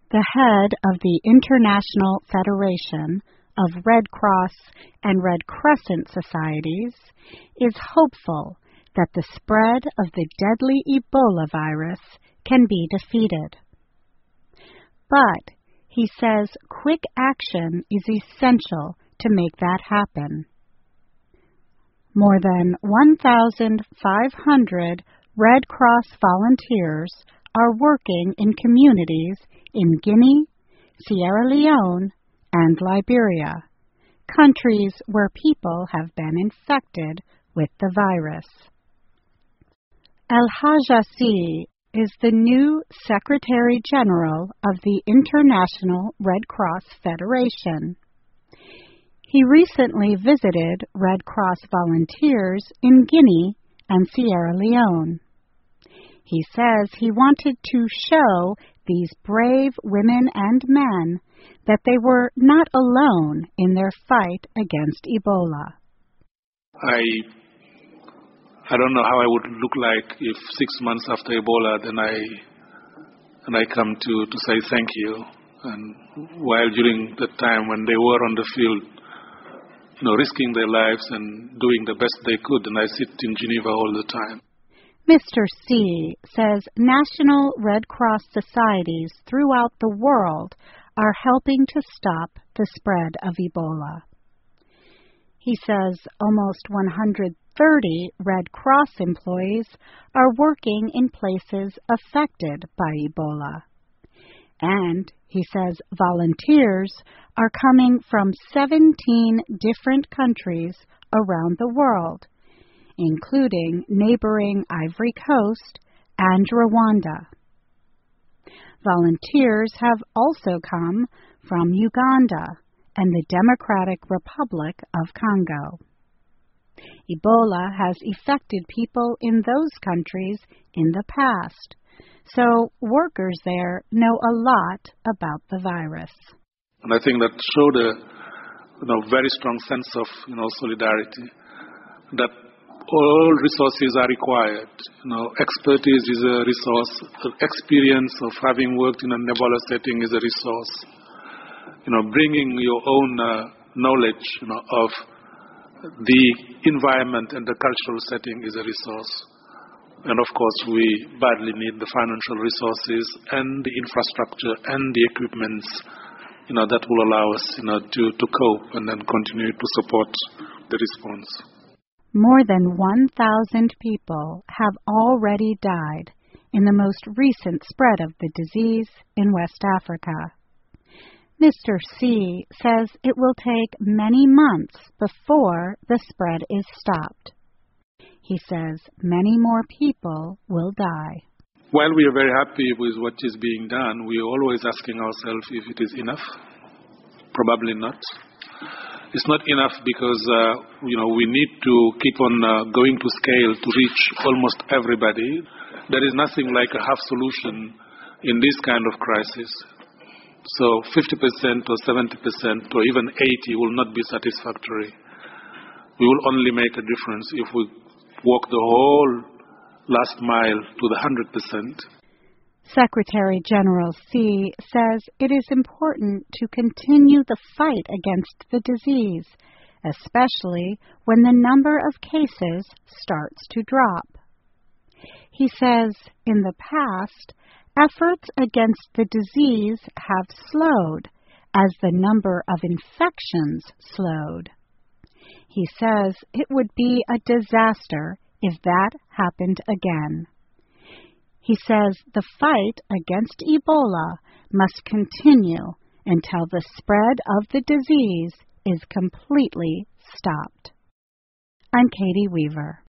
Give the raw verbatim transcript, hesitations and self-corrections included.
The head of the International Federation of Red Cross and Red Crescent Societies is hopeful that the spread of the deadly Ebola virus can be defeated. But he says quick action is essential to make that happen. More than one thousand five hundred Red Cross volunteers are working in communities in Guinea, Sierra Leone, and Liberia, countries where people have been infected with the virus. El-Hajasi is the new Secretary General of the International Red Cross Federation. He recently visited Red Cross volunteers in Guinea and Sierra Leone. He says he wanted to show these brave women and men that they were not alone in their fight against Ebola. I I don't know how I would look like if six months after Ebola, then I and I come to, to say thank you. And while during the time when they were on the field, you know, risking their lives and doing the best they could, and I sit in Geneva all the time. Mister C says national Red Cross societies throughout the world are helping to stop the spread of Ebola. He says almost one hundred thirty Red Cross employees are working in places affected by Ebola. And he says volunteers are coming from seventeen different countries around the world, including neighboring Ivory Coast and Rwanda. Volunteers have also come from Uganda and the Democratic Republic of Congo. Ebola has affected people in those countries in the past, so workers there know a lot about the virus. And I think that showed a you know, very strong sense of you know, solidarity, that all resources are required. You know, expertise is a resource. The experience of having worked in an Ebola setting is a resource. You know, bringing your own uh, knowledge you know, of the environment and the cultural setting is a resource. And of course, we badly need the financial resources and the infrastructure and the equipments, you know, that will allow us, you know, to, to cope and then continue to support the response. More than one thousand people have already died in the most recent spread of the disease in West Africa. Mister C says it will take many months before the spread is stopped. He says many more people will die. While we are very happy with what is being done, we are always asking ourselves if it is enough. Probably not. It's not enough because, uh, you know, we need to keep on uh, going to scale to reach almost everybody. There is nothing like a half solution in this kind of crisis. So fifty percent or seventy percent or even eighty will not be satisfactory. We will only make a difference if we walk the whole last mile to the one hundred percent. Secretary General C says it is important to continue the fight against the disease, especially when the number of cases starts to drop. He says in the past, efforts against the disease have slowed as the number of infections slowed. He says it would be a disaster if that happened again. He says the fight against Ebola must continue until the spread of the disease is completely stopped. I'm Katie Weaver.